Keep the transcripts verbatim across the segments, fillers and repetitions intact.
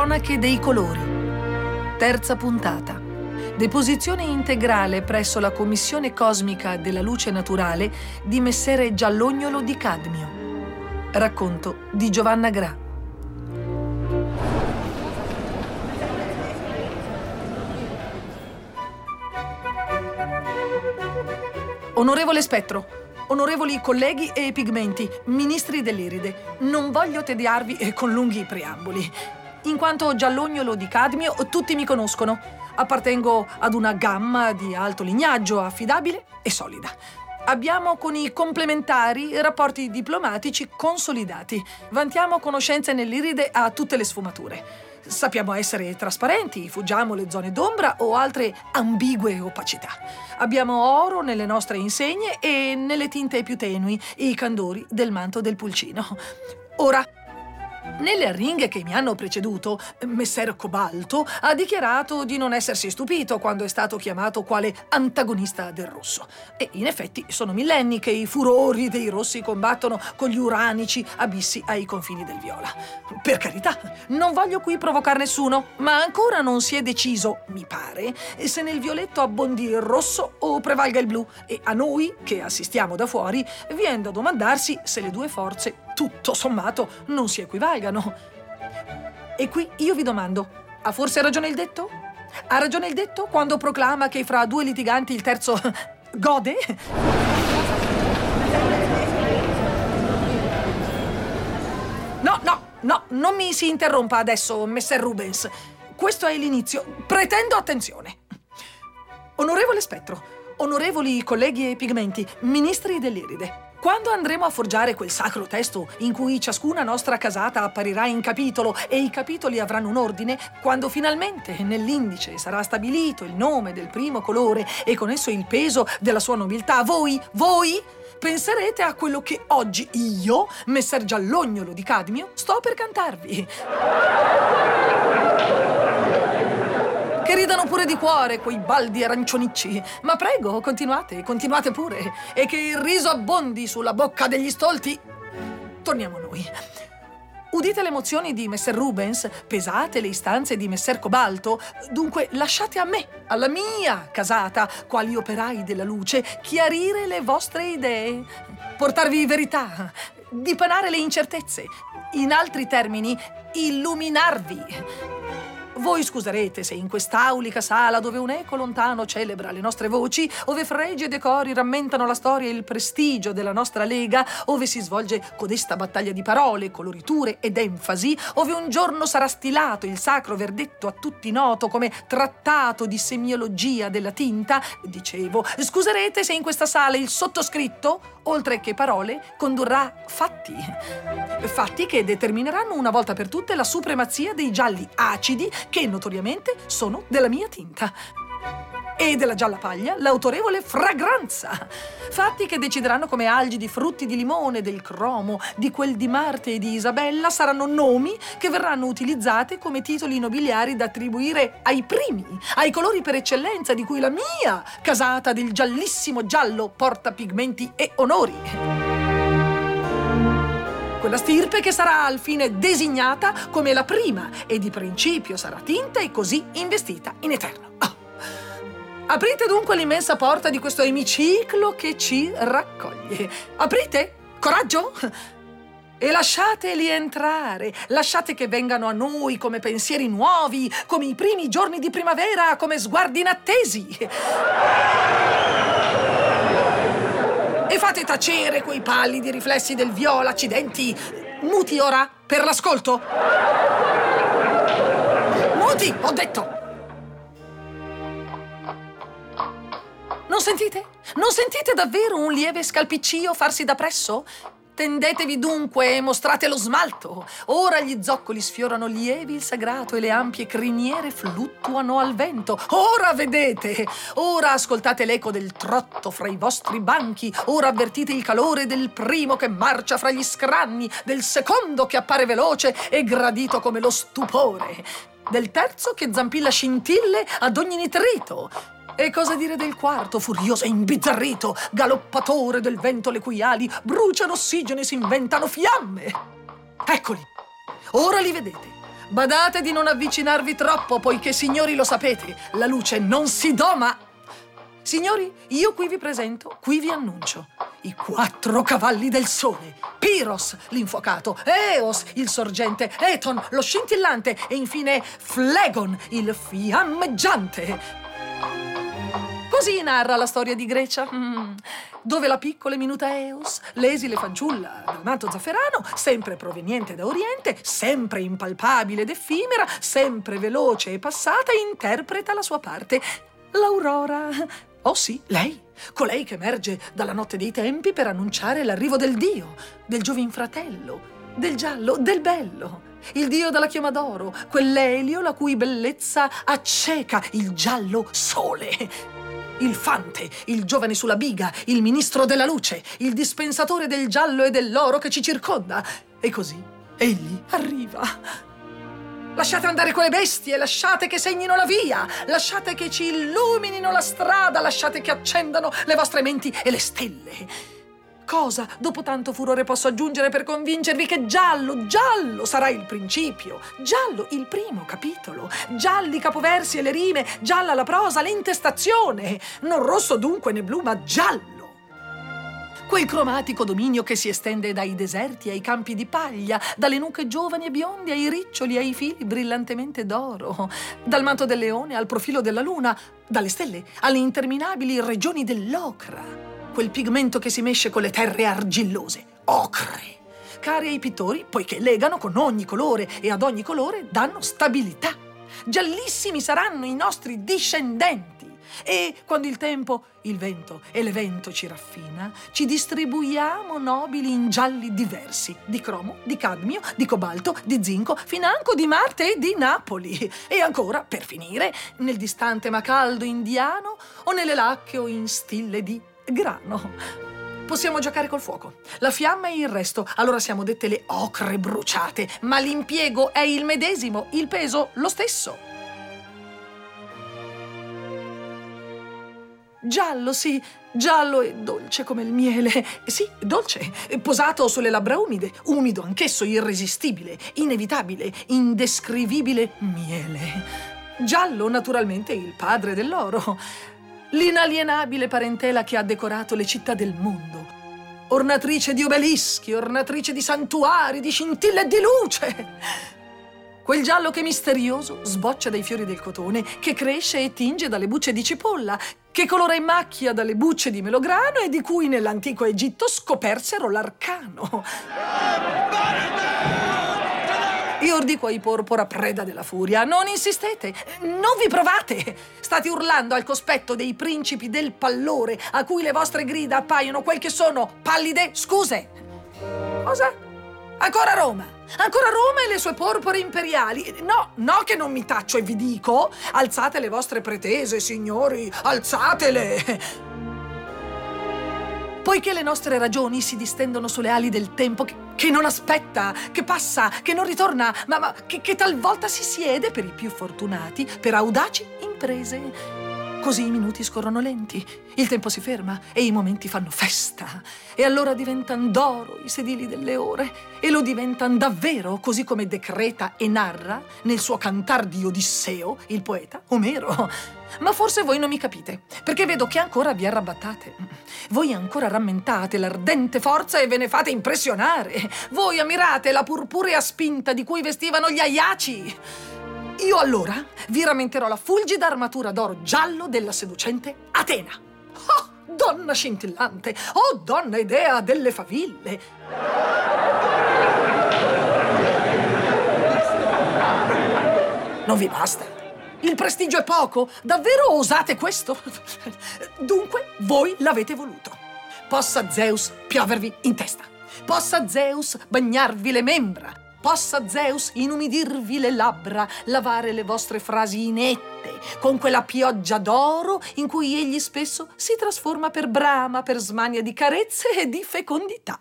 Cronache dei colori. Terza puntata. Deposizione integrale presso la Commissione Cosmica della Luce Naturale di Messere Giallognolo di Cadmio. Racconto di Giovanna Gra. Onorevole Spettro, onorevoli colleghi e pigmenti, ministri dell'Iride, non voglio tediarvi con lunghi preamboli. In quanto Giallognolo di Cadmio, tutti mi conoscono. Appartengo ad una gamma di alto lignaggio, affidabile e solida. Abbiamo con i complementari rapporti diplomatici consolidati. Vantiamo conoscenze nell'Iride a tutte le sfumature. Sappiamo essere trasparenti, fuggiamo le zone d'ombra o altre ambigue opacità. Abbiamo oro nelle nostre insegne e nelle tinte più tenui, i candori del manto del pulcino. Ora, nelle arringhe che mi hanno preceduto, Messer Cobalto ha dichiarato di non essersi stupito quando è stato chiamato quale antagonista del rosso. E in effetti sono millenni che i furori dei rossi combattono con gli uranici abissi ai confini del viola. Per carità, non voglio qui provocare nessuno, ma ancora non si è deciso, mi pare, se nel violetto abbondi il rosso o prevalga il blu. E a noi, che assistiamo da fuori, viene da domandarsi se le due forze tutto sommato non si equivalgano. E qui io vi domando, ha forse ragione il detto? Ha ragione il detto quando proclama che fra due litiganti il terzo gode? No, no, no, non mi si interrompa adesso, Messer Rubens. Questo è l'inizio. Pretendo attenzione. Onorevole Spettro, onorevoli colleghi e pigmenti, ministri dell'Iride, quando andremo a forgiare quel sacro testo in cui ciascuna nostra casata apparirà in capitolo e i capitoli avranno un ordine, quando finalmente nell'indice sarà stabilito il nome del primo colore e con esso il peso della sua nobiltà, voi, voi penserete a quello che oggi io, Messer Giallognolo di Cadmio, sto per cantarvi. Che ridano pure di cuore quei baldi arancionici. Ma prego, continuate, continuate pure. E che il riso abbondi sulla bocca degli stolti. Torniamo a noi. Udite le emozioni di Messer Rubens, pesate le istanze di Messer Cobalto, dunque lasciate a me, alla mia casata, quali operai della luce, chiarire le vostre idee, portarvi verità, dipanare le incertezze, in altri termini, illuminarvi. Voi scuserete se in quest'aulica sala dove un eco lontano celebra le nostre voci, ove fregi e decori rammentano la storia e il prestigio della nostra lega, ove si svolge codesta battaglia di parole, coloriture ed enfasi, ove un giorno sarà stilato il sacro verdetto a tutti noto come trattato di semiologia della tinta, dicevo, scuserete se in questa sala il sottoscritto, oltre che parole, condurrà fatti. Fatti che determineranno una volta per tutte la supremazia dei gialli acidi che notoriamente sono della mia tinta. E della gialla paglia l'autorevole fragranza. Fatti che decideranno come algidi frutti di limone, del cromo, di quel di Marte e di Isabella saranno nomi che verranno utilizzati come titoli nobiliari da attribuire ai primi, ai colori per eccellenza di cui la mia casata del giallissimo giallo porta pigmenti e onori. Quella stirpe che sarà al fine designata come la prima e di principio sarà tinta e così investita in eterno. Oh. Aprite dunque l'immensa porta di questo emiciclo che ci raccoglie. Aprite! Coraggio! E lasciateli entrare, lasciate che vengano a noi come pensieri nuovi, come i primi giorni di primavera, come sguardi inattesi. E fate tacere quei pallidi riflessi del viola, accidenti. Muti ora, per l'ascolto. Muti, ho detto. Non sentite? Non sentite davvero un lieve scalpiccio farsi da presso? Tendetevi dunque e mostrate lo smalto. Ora gli zoccoli sfiorano lievi il sagrato e le ampie criniere fluttuano al vento. Ora vedete, ora ascoltate l'eco del trotto fra i vostri banchi, ora avvertite il calore del primo che marcia fra gli scranni, del secondo che appare veloce e gradito come lo stupore, del terzo che zampilla scintille ad ogni nitrito. E cosa dire del quarto, furioso e imbizzarrito, galoppatore del vento le cui ali bruciano ossigeno e si inventano fiamme? Eccoli, ora li vedete. Badate di non avvicinarvi troppo, poiché, signori, lo sapete, la luce non si doma. Signori, io qui vi presento, qui vi annuncio i quattro cavalli del sole. Pyros, l'infuocato, Eos, il sorgente, Eton, lo scintillante e infine Phlegon, il fiammeggiante. Così narra la storia di Grecia, mm, dove la piccola e minuta Eos, l'esile fanciulla dal manto zafferano, sempre proveniente da Oriente, sempre impalpabile ed effimera, sempre veloce e passata, interpreta la sua parte, l'Aurora. Oh sì, lei, colei che emerge dalla notte dei tempi per annunciare l'arrivo del Dio, del Giovin fratello, del giallo, del bello. Il Dio dalla chioma d'oro, quell'Elio la cui bellezza acceca, il giallo sole. Il fante, il giovane sulla biga, il ministro della luce, il dispensatore del giallo e dell'oro che ci circonda. E così egli arriva. Lasciate andare quelle bestie, lasciate che segnino la via, lasciate che ci illuminino la strada, lasciate che accendano le vostre menti e le stelle. Cosa, dopo tanto furore, posso aggiungere per convincervi che giallo, giallo sarà il principio, giallo il primo capitolo, gialli i capoversi e le rime, gialla la prosa, l'intestazione, non rosso dunque né blu, ma giallo. Quel cromatico dominio che si estende dai deserti ai campi di paglia, dalle nuche giovani e bionde ai riccioli e ai fili brillantemente d'oro, dal manto del leone al profilo della luna, dalle stelle alle interminabili regioni dell'ocra. Quel pigmento che si mesce con le terre argillose, ocre, cari ai pittori, poiché legano con ogni colore e ad ogni colore danno stabilità. Giallissimi saranno i nostri discendenti. E quando il tempo, il vento e l'evento ci raffina, ci distribuiamo nobili in gialli diversi, di cromo, di cadmio, di cobalto, di zinco, financo di Marte e di Napoli. E ancora, per finire, nel distante ma caldo indiano o nelle lacche o in stille di grano. Possiamo giocare col fuoco, la fiamma e il resto, allora siamo dette le ocre bruciate, ma l'impiego è il medesimo, il peso lo stesso. Giallo, sì, giallo e dolce come il miele. Sì, dolce, posato sulle labbra umide, umido anch'esso, irresistibile, inevitabile, indescrivibile miele. Giallo, naturalmente, il padre dell'oro, l'inalienabile parentela che ha decorato le città del mondo, ornatrice di obelischi, ornatrice di santuari, di scintille e di luce. Quel giallo che misterioso sboccia dai fiori del cotone, che cresce e tinge dalle bucce di cipolla, che colora e macchia dalle bucce di melograno e di cui nell'antico Egitto scopersero l'arcano. Io ordico ai porpora preda della furia. Non insistete, non vi provate. State urlando al cospetto dei principi del pallore, a cui le vostre grida appaiono quel che sono pallide scuse. Cosa? Ancora Roma? Ancora Roma e le sue porpore imperiali? No, no che non mi taccio e vi dico, alzate le vostre pretese, signori, alzatele! Poiché le nostre ragioni si distendono sulle ali del tempo che, che non aspetta, che passa, che non ritorna, ma, ma che, che talvolta si siede per i più fortunati, per audaci imprese. Così i minuti scorrono lenti, il tempo si ferma e i momenti fanno festa. E allora diventan d'oro i sedili delle ore e lo diventan davvero, così come decreta e narra nel suo cantar di Odisseo il poeta Omero. Ma forse voi non mi capite, perché vedo che ancora vi arrabattate. Voi ancora rammentate l'ardente forza e ve ne fate impressionare. Voi ammirate la purpurea spinta di cui vestivano gli Aiaci. Io allora vi rammenterò la fulgida armatura d'oro giallo della seducente Atena. Oh, donna scintillante! Oh, donna idea delle faville! Non vi basta? Il prestigio è poco? Davvero osate questo? Dunque, voi l'avete voluto. Possa Zeus piovervi in testa. Possa Zeus bagnarvi le membra. Possa Zeus inumidirvi le labbra, lavare le vostre frasi inette, con quella pioggia d'oro in cui egli spesso si trasforma per brama, per smania di carezze e di fecondità.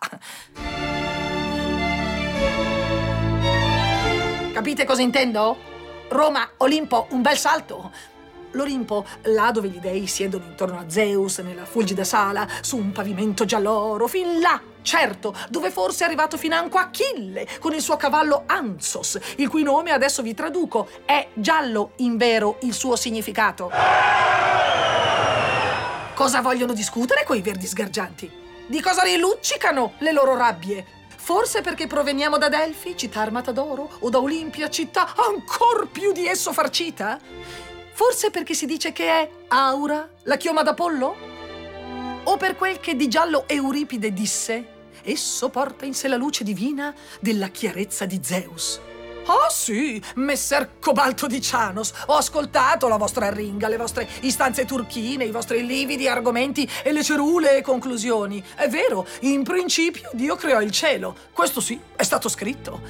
Capite cosa intendo? Roma, Olimpo, un bel salto. l'Olimpo, là dove gli dei siedono intorno a Zeus, nella fulgida sala, su un pavimento gialloro, fin là, certo, dove forse è arrivato financo Achille, con il suo cavallo Anzos, il cui nome adesso vi traduco, è giallo, invero, il suo significato. Cosa vogliono discutere quei verdi sgargianti? Di cosa riluccicano le loro rabbie? Forse perché proveniamo da Delfi, città armata d'oro, o da Olimpia, città ancor più di esso farcita? Forse perché si dice che è Aura, la chioma d'Apollo? O per quel che di giallo Euripide disse, esso porta in sé la luce divina della chiarezza di Zeus. Ah sì, messer Cobalto di Cianos, ho ascoltato la vostra arringa, le vostre istanze turchine, i vostri lividi argomenti e le cerulee conclusioni. È vero, in principio Dio creò il cielo. Questo sì, è stato scritto.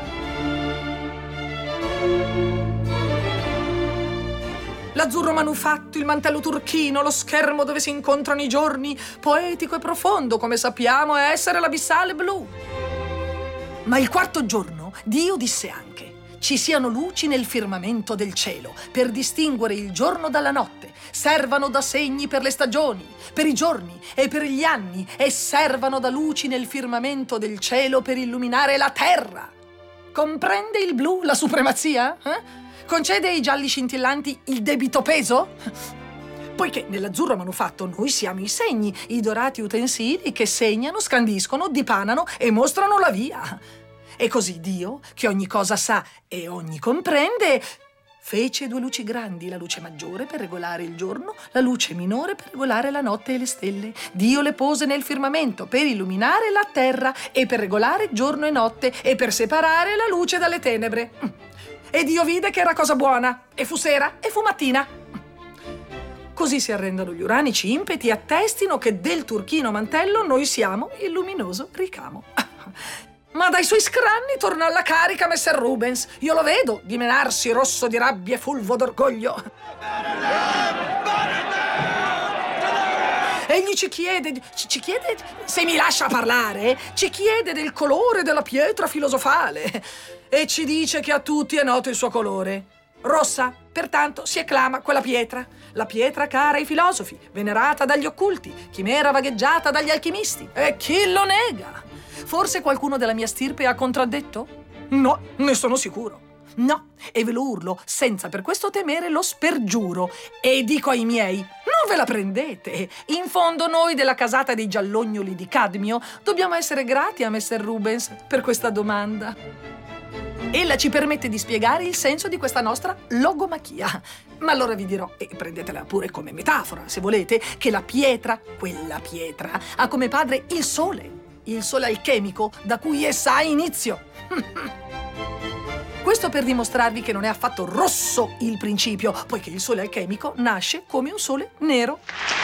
L'azzurro manufatto, il mantello turchino, lo schermo dove si incontrano i giorni, poetico e profondo, come sappiamo essere l'abissale blu. Ma il quarto giorno Dio disse anche: ci siano luci nel firmamento del cielo per distinguere il giorno dalla notte, servano da segni per le stagioni, per i giorni e per gli anni, e servano da luci nel firmamento del cielo per illuminare la terra. Comprende il blu la supremazia? Eh? Concede ai gialli scintillanti il debito peso? Poiché nell'azzurro manufatto noi siamo i segni, i dorati utensili che segnano, scandiscono, dipanano e mostrano la via. E così Dio, che ogni cosa sa e ogni comprende, fece due luci grandi, la luce maggiore per regolare il giorno, la luce minore per regolare la notte e le stelle. Dio le pose nel firmamento per illuminare la terra e per regolare giorno e notte e per separare la luce dalle tenebre. E Dio vide che era cosa buona, e fu sera e fu mattina. Così si arrendano gli uranici impeti e attestino che del turchino mantello noi siamo il luminoso ricamo. Ma dai suoi scranni torna alla carica messer Rubens. Io lo vedo dimenarsi rosso di rabbia e fulvo d'orgoglio. Egli ci chiede, ci, ci chiede, se mi lascia parlare, ci chiede del colore della pietra filosofale e ci dice che a tutti è noto il suo colore. Rossa, pertanto, si acclama quella pietra, la pietra cara ai filosofi, venerata dagli occulti, chimera vagheggiata dagli alchimisti. E chi lo nega? Forse qualcuno della mia stirpe ha contraddetto? No, ne sono sicuro. No, e ve lo urlo senza per questo temere lo spergiuro. E dico ai miei, non ve la prendete. In fondo noi della casata dei giallognoli di Cadmio dobbiamo essere grati a messer Rubens per questa domanda. Ella ci permette di spiegare il senso di questa nostra logomachia. Ma allora vi dirò, e prendetela pure come metafora, se volete, che la pietra, quella pietra, ha come padre il sole. Il sole alchemico da cui essa ha inizio. Questo per dimostrarvi che non è affatto rosso il principio, poiché il sole alchemico nasce come un sole nero.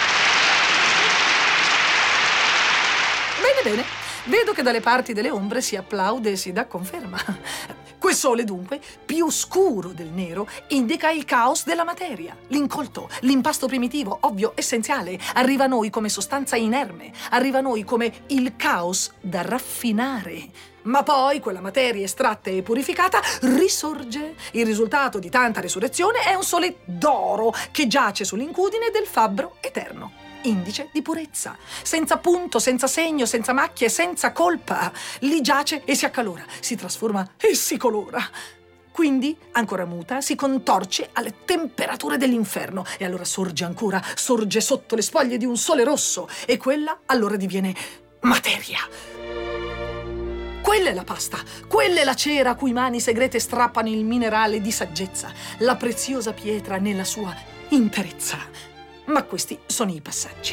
Bene, bene. Vedo che dalle parti delle ombre si applaude e si dà conferma. Quel sole, dunque, più scuro del nero, indica il caos della materia, l'incolto, l'impasto primitivo, ovvio, essenziale. Arriva a noi come sostanza inerme, arriva a noi come il caos da raffinare. Ma poi quella materia estratta e purificata risorge. Il risultato di tanta risurrezione è un sole d'oro che giace sull'incudine del fabbro eterno. Indice di purezza, senza punto, senza segno, senza macchie, senza colpa. Lì giace e si accalora, si trasforma e si colora. Quindi, ancora muta, si contorce alle temperature dell'inferno e allora sorge ancora, sorge sotto le spoglie di un sole rosso e quella allora diviene materia. Quella è la pasta, quella è la cera a cui mani segrete strappano il minerale di saggezza, la preziosa pietra nella sua interezza. Ma questi sono i passaggi.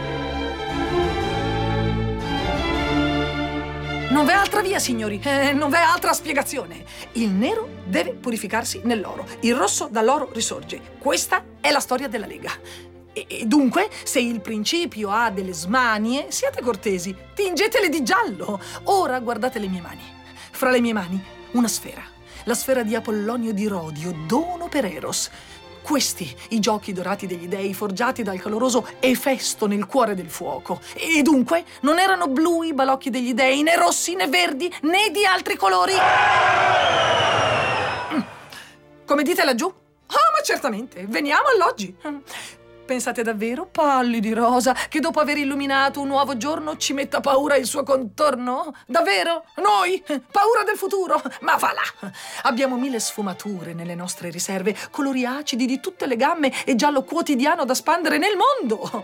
Non v'è altra via, signori, eh, non v'è altra spiegazione. Il nero deve purificarsi nell'oro, il rosso dall'oro risorge. Questa è la storia della Lega. E, e dunque, se il principio ha delle smanie, siate cortesi, tingetele di giallo. Ora guardate le mie mani. Fra le mie mani, una sfera. La sfera di Apollonio di Rodio, dono per Eros. Questi, i giochi dorati degli dei forgiati dal caloroso Efesto nel cuore del fuoco. E dunque non erano blu i balocchi degli dei, né rossi, né verdi, né di altri colori. Come dite laggiù? Ah, ma certamente, veniamo all'oggi. Pensate davvero, pallidi rosa, che dopo aver illuminato un nuovo giorno ci metta paura il suo contorno? Davvero? Noi? Paura del futuro? Ma va là! Abbiamo mille sfumature nelle nostre riserve, colori acidi di tutte le gamme e giallo quotidiano da spandere nel mondo.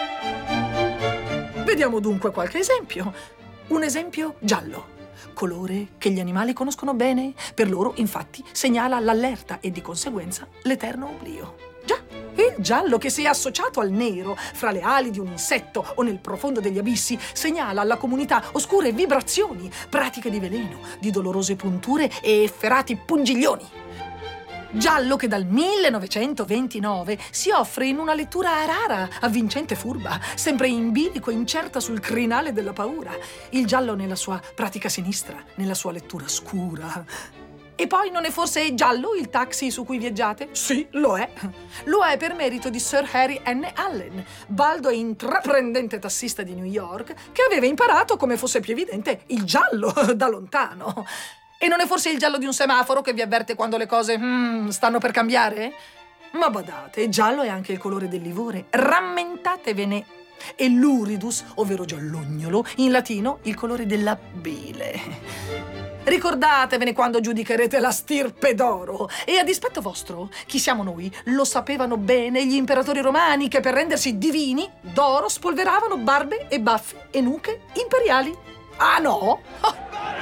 Vediamo dunque qualche esempio. Un esempio giallo. Colore che gli animali conoscono bene. Per loro, infatti, segnala l'allerta e di conseguenza l'eterno oblio. Già, il giallo che, se associato al nero fra le ali di un insetto o nel profondo degli abissi, segnala alla comunità oscure vibrazioni, pratiche di veleno, di dolorose punture e efferati pungiglioni. Giallo che dal millenovecentoventinove si offre in una lettura rara, avvincente e furba, sempre in bilico, incerta sul crinale della paura. Il giallo nella sua pratica sinistra, nella sua lettura scura. E poi non è forse giallo il taxi su cui viaggiate? Sì, lo è. Lo è per merito di Sir Harry N. Allen, baldo e intraprendente tassista di New York, che aveva imparato, come fosse più evidente, il giallo da lontano. E non è forse il giallo di un semaforo che vi avverte quando le cose mm, stanno per cambiare? Ma badate, giallo è anche il colore del livore. Rammentatevene. E l'uridus, ovvero giallognolo, in latino il colore della bile. Ricordatevene quando giudicherete la stirpe d'oro. E a dispetto vostro, chi siamo noi? Lo sapevano bene gli imperatori romani che per rendersi divini d'oro spolveravano barbe e baffi e nuche imperiali. Ah no? Oh.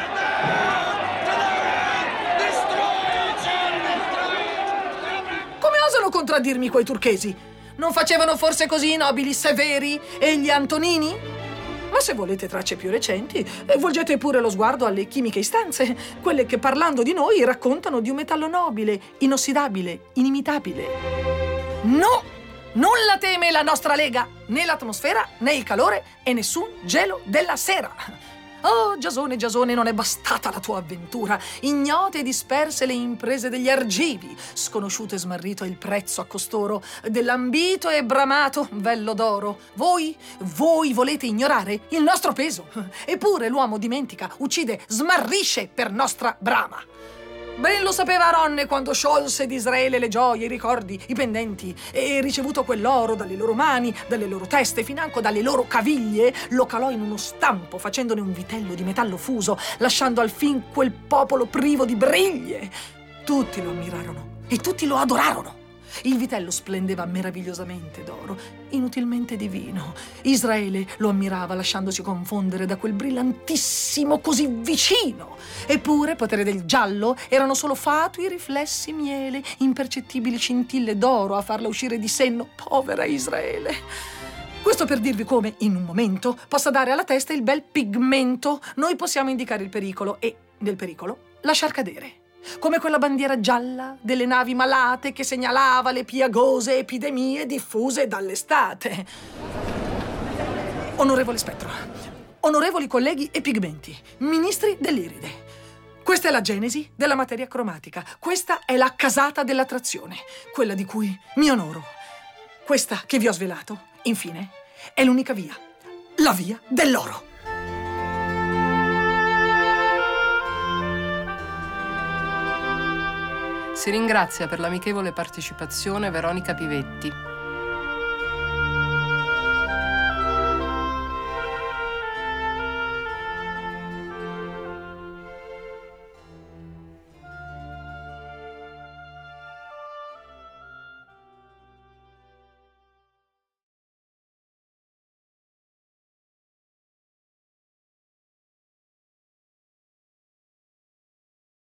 Osano contraddirmi quei turchesi? Non facevano forse così i nobili Severi e gli Antonini? Ma se volete tracce più recenti, volgete pure lo sguardo alle chimiche istanze, quelle che parlando di noi raccontano di un metallo nobile, inossidabile, inimitabile. No! Nulla teme la nostra Lega, né l'atmosfera, né il calore e nessun gelo della sera. Oh, Giasone, Giasone, non è bastata la tua avventura. Ignote e disperse le imprese degli argivi. Sconosciuto e smarrito è il prezzo a costoro dell'ambito e bramato vello d'oro. Voi, voi volete ignorare il nostro peso. Eppure l'uomo dimentica, uccide, smarrisce per nostra brama. Ben lo sapeva Aronne quando sciolse di Israele le gioie, i ricordi, i pendenti, e ricevuto quell'oro dalle loro mani, dalle loro teste, financo dalle loro caviglie, lo calò in uno stampo, facendone un vitello di metallo fuso, lasciando al fin quel popolo privo di briglie. Tutti lo ammirarono e tutti lo adorarono. Il vitello splendeva meravigliosamente d'oro, inutilmente divino. Israele lo ammirava lasciandosi confondere da quel brillantissimo così vicino. Eppure, potere del giallo, erano solo fatui riflessi miele, impercettibili scintille d'oro a farla uscire di senno, povera Israele. Questo per dirvi come, in un momento, possa dare alla testa il bel pigmento. Noi possiamo indicare il pericolo e, del pericolo, lasciar cadere. Come quella bandiera gialla delle navi malate che segnalava le piagose epidemie diffuse dall'estate. Onorevole Spettro, onorevoli colleghi e pigmenti, ministri dell'Iride, questa è la genesi della materia cromatica. Questa è la casata dell'attrazione, quella di cui mi onoro. Questa che vi ho svelato, infine, è l'unica via, la via dell'oro. Si ringrazia per l'amichevole partecipazione Veronica Pivetti.